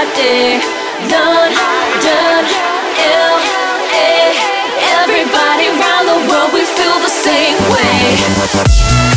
Friday. London, LA, everybody around the world, we feel the same way.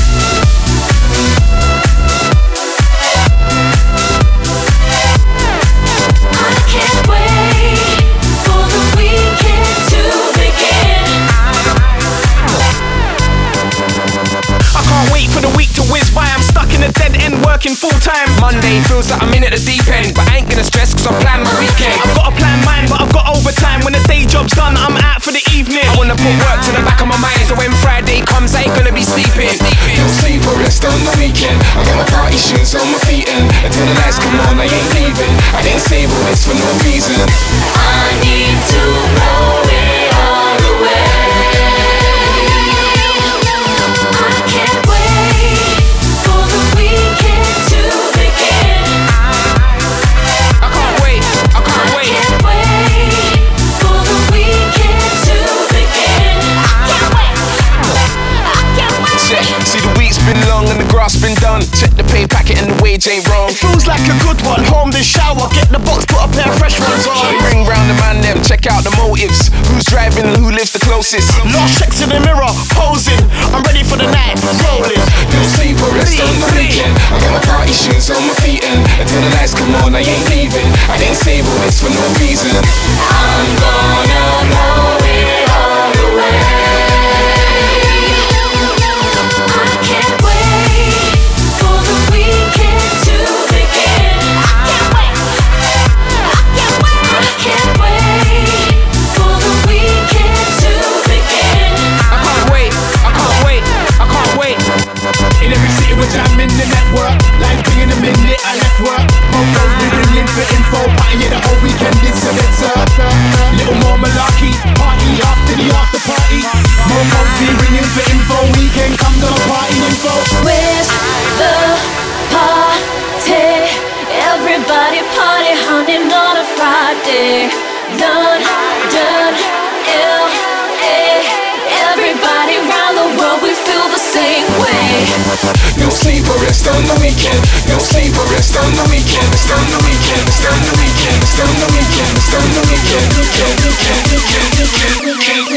Working full time. Monday feels like I'm in at the deep end, but I ain't gonna stress cause I plan my weekend. I've got a plan mine, but I've got overtime. When the day job's done, I'm out for the evening. I wanna put work to the back of my mind, so when Friday comes, I ain't gonna be sleeping. Don't sleep or rest on the weekend. I got my party shoes on my feet and until the lights come on, I ain't leaving. I didn't save all this for no reason. I need to blow it all away. I can't wait for the weekend to begin. I can't wait, I can't wait. I can't wait for the weekend to begin. I can't wait. Check, see the week's been long and the grass been done. Check the pay packet and the wage ain't wrong. It feels like a good one. Home then shower, get the box, put a pair of fresh ones on. Ring round the man them, check out the motives. Who's driving and who lives the closest? Lost checks in the mirror, posing. I'm ready for the night, rolling. Don't sleep or rest on the weekend. I got my party shoes on my feet and until the lights come on, I ain't leaving. I didn't save all this for no reason. I'm gonna blow it all away. I can't wait for the weekend to begin. I can't wait for the weekend to begin. I can't wait, I can't wait, I can't wait. In every city we're jamming the network. Life bringing a minute, I left work. Mofos we ringing for info. Partying the whole weekend, it's a little more malarkey. Party after the after party. Mofos be ringing for info. Weekend comes on a party info. Where's the party? Everybody party hunting on a Friday. London, LA, everybody around the world, we feel the same way. No sleep or rest on the weekend. No sleep or rest on the weekend. Rest on the weekend. Rest on the weekend. Rest on the weekend. Rest on the weekend. Weekend.